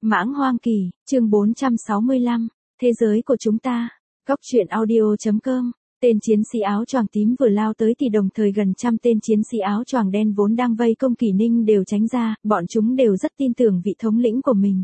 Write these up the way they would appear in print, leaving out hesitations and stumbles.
Mãng Hoang Kỳ, chương 465, Thế giới của chúng ta. Góc truyện audio.com. Tên chiến sĩ áo choàng tím vừa lao tới thì đồng thời gần trăm tên chiến sĩ áo choàng đen vốn đang vây công Kỷ Ninh đều tránh ra, bọn chúng đều rất tin tưởng vị thống lĩnh của mình.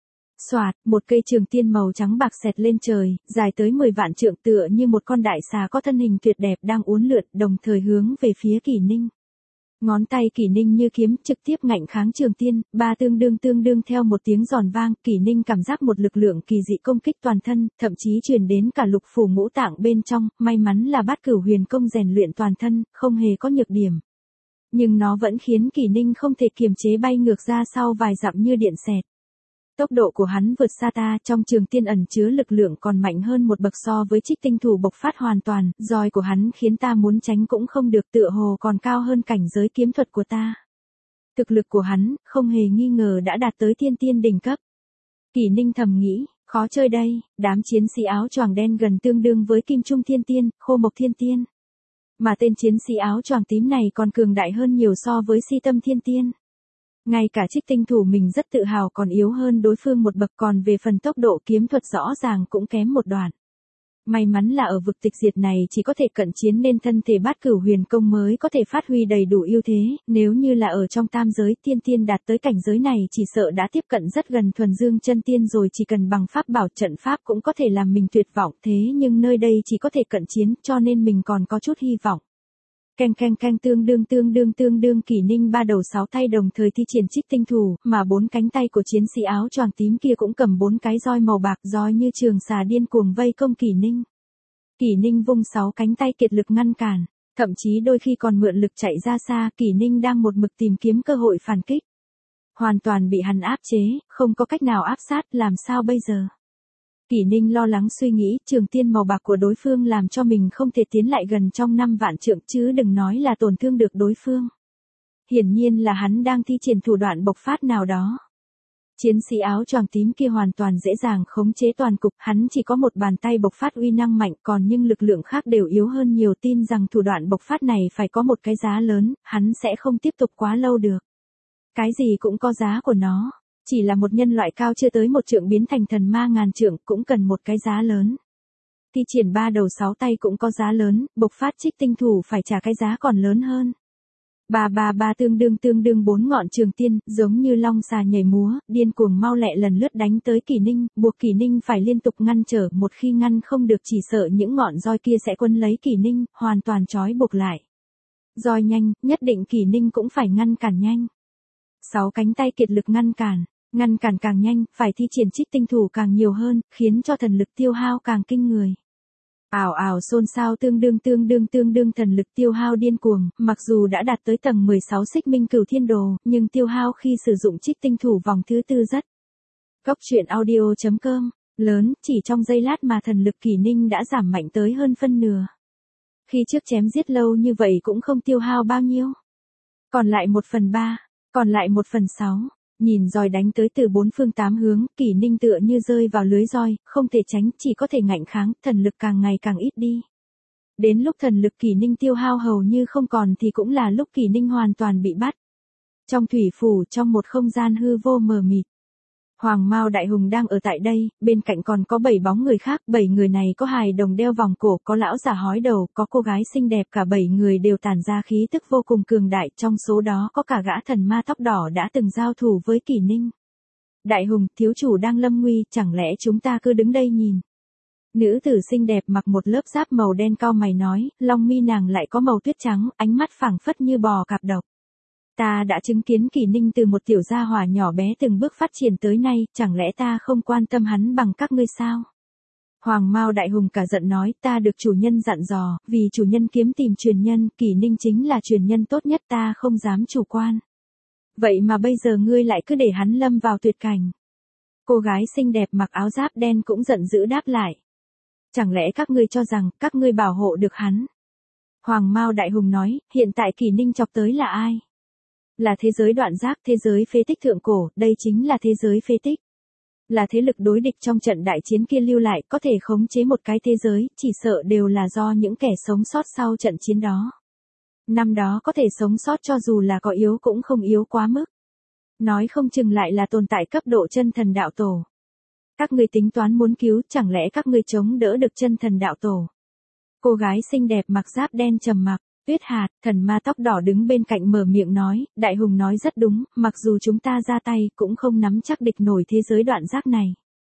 Soạt, một cây trường tiên màu trắng bạc xẹt lên trời, dài tới 10 vạn trượng tựa như một con đại xà có thân hình tuyệt đẹp đang uốn lượn, đồng thời hướng về phía Kỷ Ninh. Ngón tay Kỷ Ninh như kiếm trực tiếp ngạnh kháng trường tiên, tương đương theo một tiếng giòn vang, Kỷ Ninh cảm giác một lực lượng kỳ dị công kích toàn thân, thậm chí truyền đến cả lục phủ ngũ tạng bên trong, may mắn là Bát Cửu Huyền Công rèn luyện toàn thân, không hề có nhược điểm. Nhưng nó vẫn khiến Kỷ Ninh không thể kiềm chế bay ngược ra sau vài dặm như điện xẹt. Tốc độ của hắn vượt xa ta, trong trường tiên ẩn chứa lực lượng còn mạnh hơn một bậc so với Trích Tinh Thủ bộc phát hoàn toàn, roi của hắn khiến ta muốn tránh cũng không được, tựa hồ còn cao hơn cảnh giới kiếm thuật của ta. Thực lực của hắn, không hề nghi ngờ đã đạt tới thiên tiên đỉnh cấp. Kỷ Ninh thầm nghĩ, khó chơi đây, đám chiến sĩ áo choàng đen gần tương đương với Kim Trung Thiên Tiên, Khô Mộc Thiên Tiên. Mà tên chiến sĩ áo choàng tím này còn cường đại hơn nhiều so với Si Tâm Thiên Tiên. Ngay cả Trích Tinh Thủ mình rất tự hào còn yếu hơn đối phương một bậc, còn về phần tốc độ kiếm thuật rõ ràng cũng kém một đoạn. May mắn là ở vực tịch diệt này chỉ có thể cận chiến nên thân thể Bát Cửu Huyền Công mới có thể phát huy đầy đủ ưu thế, nếu như là ở trong tam giới tiên tiên đạt tới cảnh giới này chỉ sợ đã tiếp cận rất gần thuần dương chân tiên rồi, chỉ cần bằng pháp bảo trận pháp cũng có thể làm mình tuyệt vọng, thế nhưng nơi đây chỉ có thể cận chiến cho nên mình còn có chút hy vọng. Canh tương đương Kỷ Ninh ba đầu sáu tay đồng thời thi triển Trích Tinh Thủ, mà bốn cánh tay của chiến sĩ áo choàng tím kia cũng cầm bốn cái roi màu bạc, roi như trường xà điên cuồng vây công Kỷ Ninh. Kỷ Ninh vung sáu cánh tay kiệt lực ngăn cản, thậm chí đôi khi còn mượn lực chạy ra xa, Kỷ Ninh đang một mực tìm kiếm cơ hội phản kích. Hoàn toàn bị hắn áp chế, không có cách nào áp sát, làm sao bây giờ? Kỷ Ninh lo lắng suy nghĩ, trường tiên màu bạc của đối phương làm cho mình không thể tiến lại gần trong 5 vạn trượng, chứ đừng nói là tổn thương được đối phương. Hiển nhiên là hắn đang thi triển thủ đoạn bộc phát nào đó. Chiến sĩ áo choàng tím kia hoàn toàn dễ dàng khống chế toàn cục, hắn chỉ có một bàn tay bộc phát uy năng mạnh, còn nhưng lực lượng khác đều yếu hơn nhiều, tin rằng thủ đoạn bộc phát này phải có một cái giá lớn, hắn sẽ không tiếp tục quá lâu được. Cái gì cũng có giá của nó. Chỉ là một nhân loại cao chưa tới một trượng biến thành thần ma ngàn trượng cũng cần một cái giá lớn. Thi triển ba đầu sáu tay cũng có giá lớn, bộc phát Trích Tinh Thủ phải trả cái giá còn lớn hơn. Tương đương bốn ngọn trường tiên, giống như long xà nhảy múa, điên cuồng mau lẹ lần lướt đánh tới Kỷ Ninh, buộc Kỷ Ninh phải liên tục ngăn trở, một khi ngăn không được chỉ sợ những ngọn roi kia sẽ quấn lấy Kỷ Ninh, hoàn toàn trói buộc lại. Roi nhanh, nhất định Kỷ Ninh cũng phải ngăn cản nhanh. Sáu cánh tay kiệt lực ngăn cản càng nhanh, phải thi triển Trích Tinh Thủ càng nhiều hơn, khiến cho thần lực tiêu hao càng kinh người. Ảo xôn xao tương đương thần lực tiêu hao điên cuồng, mặc dù đã đạt tới tầng 16 Xích Minh Cửu Thiên Đồ, nhưng tiêu hao khi sử dụng Trích Tinh Thủ vòng thứ tư rất. Góc truyện audio.com, lớn, chỉ trong giây lát mà thần lực Kỷ Ninh đã giảm mạnh tới hơn phân nửa. Khi trước chém giết lâu như vậy cũng không tiêu hao bao nhiêu. Còn lại 1/3, còn lại 1/6. Nhìn roi đánh tới từ bốn phương tám hướng, Kỷ Ninh tựa như rơi vào lưới roi, không thể tránh, chỉ có thể ngạnh kháng, thần lực càng ngày càng ít đi. Đến lúc thần lực Kỷ Ninh tiêu hao hầu như không còn thì cũng là lúc Kỷ Ninh hoàn toàn bị bắt. Trong thủy phủ, trong một không gian hư vô mờ mịt. Hoàng Mao Đại Hùng đang ở tại đây, bên cạnh còn có 7 bóng người khác, 7 người này có hài đồng đeo vòng cổ, có lão già hói đầu, có cô gái xinh đẹp, cả 7 người đều tản ra khí tức vô cùng cường đại, trong số đó có cả gã thần ma tóc đỏ đã từng giao thủ với Kỷ Ninh. Đại Hùng, thiếu chủ đang lâm nguy, chẳng lẽ chúng ta cứ đứng đây nhìn? Nữ tử xinh đẹp mặc một lớp giáp màu đen cau mày nói, long mi nàng lại có màu tuyết trắng, ánh mắt phảng phất như bò cạp độc. Ta đã chứng kiến Kỷ Ninh từ một tiểu gia hỏa nhỏ bé từng bước phát triển tới nay, chẳng lẽ ta không quan tâm hắn bằng các ngươi sao? Hoàng Mao Đại Hùng cả giận nói, ta được chủ nhân dặn dò, vì chủ nhân kiếm tìm truyền nhân, Kỷ Ninh chính là truyền nhân tốt nhất, ta không dám chủ quan. Vậy mà bây giờ ngươi lại cứ để hắn lâm vào tuyệt cảnh. Cô gái xinh đẹp mặc áo giáp đen cũng giận dữ đáp lại. Chẳng lẽ các ngươi cho rằng, các ngươi bảo hộ được hắn? Hoàng Mao Đại Hùng nói, hiện tại Kỷ Ninh chọc tới là ai? Là thế giới đoạn giác, thế giới phế tích thượng cổ, đây chính là thế giới phế tích. Là thế lực đối địch trong trận đại chiến kia lưu lại, có thể khống chế một cái thế giới, chỉ sợ đều là do những kẻ sống sót sau trận chiến đó. Năm đó có thể sống sót cho dù là có yếu cũng không yếu quá mức. Nói không chừng lại là tồn tại cấp độ chân thần đạo tổ. Các ngươi tính toán muốn cứu, chẳng lẽ các ngươi chống đỡ được chân thần đạo tổ? Cô gái xinh đẹp mặc giáp đen trầm mặc. Tuyết Hạt, thần ma tóc đỏ đứng bên cạnh mở miệng nói, Đại Hùng nói rất đúng, mặc dù chúng ta ra tay cũng không nắm chắc địch nổi thế giới đoạn giác này.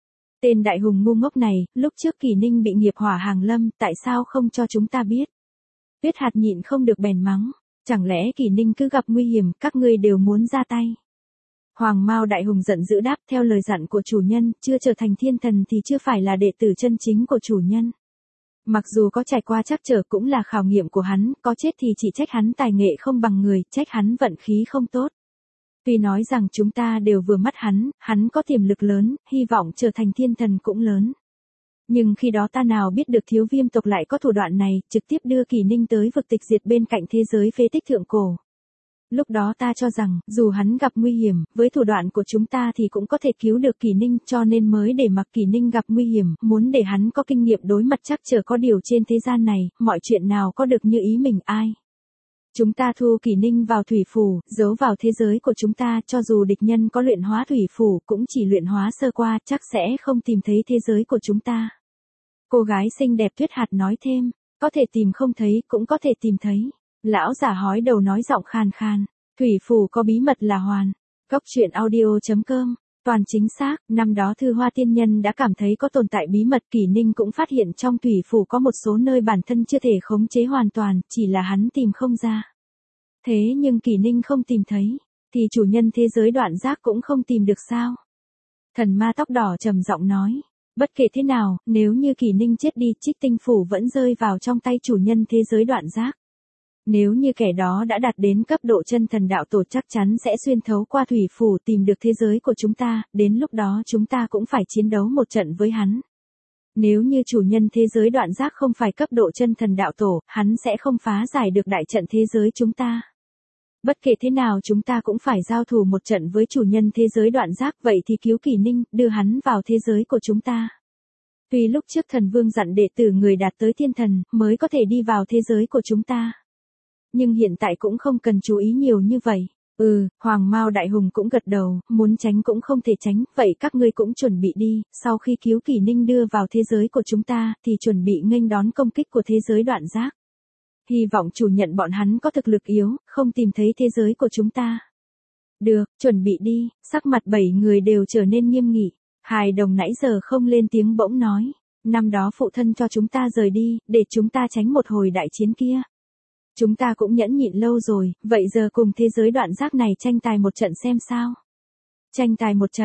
Tên Đại Hùng ngu ngốc này, lúc trước Kỳ Ninh bị nghiệp hỏa hàng lâm, tại sao không cho chúng ta biết? Tuyết Hạt nhịn không được bèn mắng, chẳng lẽ Kỳ Ninh cứ gặp nguy hiểm, các ngươi đều muốn ra tay? Hoàng Mao Đại Hùng giận dữ đáp, theo lời dặn của chủ nhân, chưa trở thành thiên thần thì chưa phải là đệ tử chân chính của chủ nhân. Mặc dù có trải qua trắc trở cũng là khảo nghiệm của hắn, có chết thì chỉ trách hắn tài nghệ không bằng người, trách hắn vận khí không tốt. Tuy nói rằng chúng ta đều vừa mắt hắn có tiềm lực lớn, hy vọng trở thành thiên thần cũng lớn. Nhưng khi đó ta nào biết được Thiếu Viêm tộc lại có thủ đoạn này, trực tiếp đưa Kỳ Ninh tới vực tịch diệt bên cạnh thế giới phế tích thượng cổ. Lúc đó ta cho rằng, dù hắn gặp nguy hiểm, với thủ đoạn của chúng ta thì cũng có thể cứu được Kỳ Ninh, cho nên mới để mặc Kỳ Ninh gặp nguy hiểm, muốn để hắn có kinh nghiệm đối mặt chắc chờ có điều trên thế gian này, mọi chuyện nào có được như ý mình ai. Chúng ta thu Kỳ Ninh vào thủy phủ, giấu vào thế giới của chúng ta, cho dù địch nhân có luyện hóa thủy phủ, cũng chỉ luyện hóa sơ qua, chắc sẽ không tìm thấy thế giới của chúng ta. Cô gái xinh đẹp Tuyết Hạt nói thêm, có thể tìm không thấy, cũng có thể tìm thấy. Lão giả hói đầu nói giọng khàn khàn, thủy phủ có bí mật là hoàn. Góc truyện audio.com, toàn chính xác, năm đó Thư Hoa Tiên Nhân đã cảm thấy có tồn tại bí mật, Kỳ Ninh cũng phát hiện trong thủy phủ có một số nơi bản thân chưa thể khống chế hoàn toàn, chỉ là hắn tìm không ra. Thế nhưng Kỳ Ninh không tìm thấy, thì chủ nhân thế giới đoạn giác cũng không tìm được sao? Thần ma tóc đỏ trầm giọng nói, bất kể thế nào, nếu như Kỳ Ninh chết đi, Trích Tinh phủ vẫn rơi vào trong tay chủ nhân thế giới đoạn giác. Nếu như kẻ đó đã đạt đến cấp độ chân thần đạo tổ chắc chắn sẽ xuyên thấu qua thủy phủ tìm được thế giới của chúng ta, đến lúc đó chúng ta cũng phải chiến đấu một trận với hắn. Nếu như chủ nhân thế giới đoạn giác không phải cấp độ chân thần đạo tổ, hắn sẽ không phá giải được đại trận thế giới chúng ta. Bất kể thế nào chúng ta cũng phải giao thủ một trận với chủ nhân thế giới đoạn giác, vậy thì cứu Kỳ Ninh, đưa hắn vào thế giới của chúng ta. Tuy lúc trước thần vương dặn đệ tử người đạt tới thiên thần, mới có thể đi vào thế giới của chúng ta. Nhưng hiện tại cũng không cần chú ý nhiều như vậy. Hoàng Mao Đại Hùng cũng gật đầu, muốn tránh cũng không thể tránh, vậy các ngươi cũng chuẩn bị đi, sau khi cứu Kỳ Ninh đưa vào thế giới của chúng ta, thì chuẩn bị nghênh đón công kích của thế giới đoạn giác. Hy vọng chủ nhận bọn hắn có thực lực yếu, không tìm thấy thế giới của chúng ta. Được, chuẩn bị đi, sắc mặt 7 người đều trở nên nghiêm nghị. Hài Đồng nãy giờ không lên tiếng bỗng nói, năm đó phụ thân cho chúng ta rời đi, để chúng ta tránh một hồi đại chiến kia. Chúng ta cũng nhẫn nhịn lâu rồi, vậy giờ cùng thế giới đoạn giác này tranh tài một trận xem sao. Tranh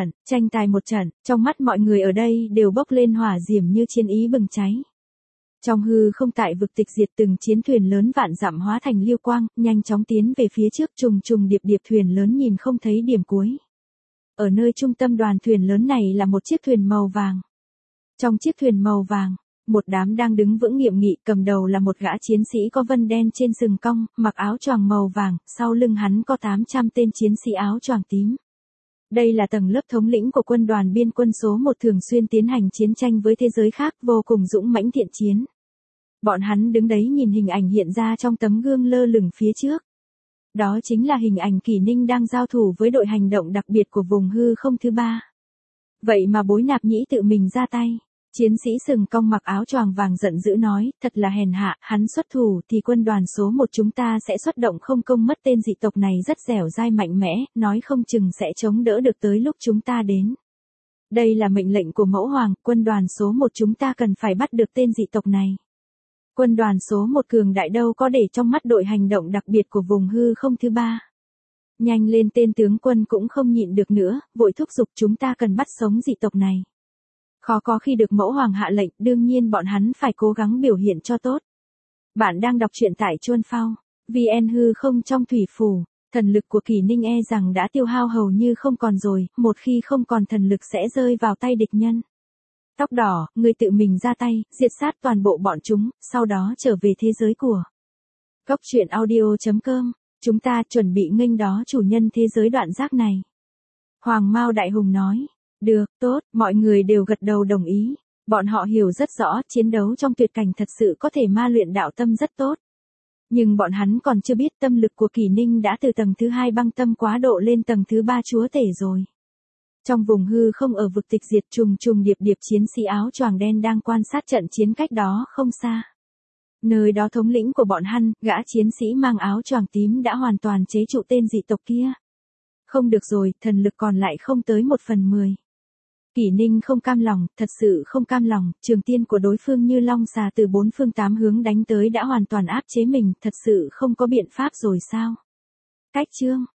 tài một trận, trong mắt mọi người ở đây đều bốc lên hỏa diễm như chiến ý bừng cháy. Trong hư không tại vực tịch diệt, từng chiến thuyền lớn vạn dặm hóa thành liêu quang, nhanh chóng tiến về phía trước, trùng trùng điệp điệp thuyền lớn nhìn không thấy điểm cuối. Ở nơi trung tâm đoàn thuyền lớn này là một chiếc thuyền màu vàng. Trong chiếc thuyền màu vàng, một đám đang đứng vững nghiêm nghị, cầm đầu là một gã chiến sĩ có vân đen trên sừng cong, mặc áo choàng màu vàng, sau lưng hắn có 800 tên chiến sĩ áo choàng tím. Đây là tầng lớp thống lĩnh của quân đoàn biên quân số 1 thường xuyên tiến hành chiến tranh với thế giới khác, vô cùng dũng mãnh thiện chiến. Bọn hắn đứng đấy nhìn hình ảnh hiện ra trong tấm gương lơ lửng phía trước. Đó chính là hình ảnh Kỳ Ninh đang giao thủ với đội hành động đặc biệt của vùng hư không thứ 3. Vậy mà Bối Nạp Nhĩ tự mình ra tay. Chiến sĩ sừng cong mặc áo choàng vàng giận dữ nói, thật là hèn hạ, hắn xuất thủ thì quân đoàn số 1 chúng ta sẽ xuất động không công, mất tên dị tộc này rất dẻo dai mạnh mẽ, nói không chừng sẽ chống đỡ được tới lúc chúng ta đến. Đây là mệnh lệnh của Mẫu Hoàng, quân đoàn số 1 chúng ta cần phải bắt được tên dị tộc này. Quân đoàn số 1 cường đại đâu có để trong mắt đội hành động đặc biệt của vùng hư không thứ 3. Nhanh lên, tên tướng quân cũng không nhịn được nữa, vội thúc giục, chúng ta cần bắt sống dị tộc này. Khó có khi được Mẫu Hoàng hạ lệnh, đương nhiên bọn hắn phải cố gắng biểu hiện cho tốt. Bạn đang đọc truyện tại Chuan Phao, VN hư không trong thủy phủ, thần lực của Kỳ Ninh e rằng đã tiêu hao hầu như không còn rồi, một khi không còn thần lực sẽ rơi vào tay địch nhân. Tóc đỏ, người tự mình ra tay, diệt sát toàn bộ bọn chúng, sau đó trở về thế giới của Góc truyện audio.com, chúng ta chuẩn bị nghênh đó chủ nhân thế giới đoạn giác này. Hoàng Mao Đại Hùng nói. Được, tốt, mọi người đều gật đầu đồng ý. Bọn họ hiểu rất rõ, chiến đấu trong tuyệt cảnh thật sự có thể ma luyện đạo tâm rất tốt. Nhưng bọn hắn còn chưa biết tâm lực của Kỷ Ninh đã từ tầng thứ 2 băng tâm quá độ lên tầng thứ 3 chúa tể rồi. Trong vùng hư không ở vực tịch diệt trùng trùng điệp điệp chiến sĩ áo choàng đen đang quan sát trận chiến cách đó không xa. Nơi đó thống lĩnh của bọn hắn, gã chiến sĩ mang áo choàng tím đã hoàn toàn chế trụ tên dị tộc kia. Không được rồi, thần lực còn lại không tới 1/10. Kỷ Ninh không cam lòng, thật sự không cam lòng, trường tiên của đối phương như long xà từ 4 phương 8 hướng đánh tới đã hoàn toàn áp chế mình, thật sự không có biện pháp rồi sao? Cách chương